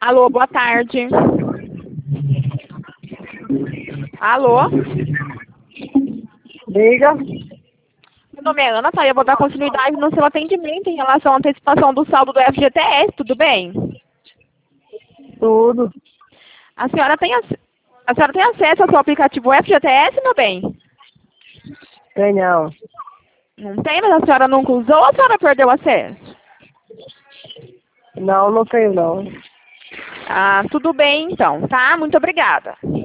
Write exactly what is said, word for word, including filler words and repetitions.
Alô, boa tarde. Alô? Diga. Meu nome é Ana, tá? Eu vou dar continuidade no seu atendimento em relação à antecipação do saldo do F G T S, tudo bem? Tudo. A senhora tem, ac... a senhora tem acesso ao seu aplicativo F G T S, meu bem? Tem não. Não tem, mas a senhora nunca usou ou a senhora perdeu acesso? Não, não tenho não. Ah, tudo bem então, tá? Muito obrigada.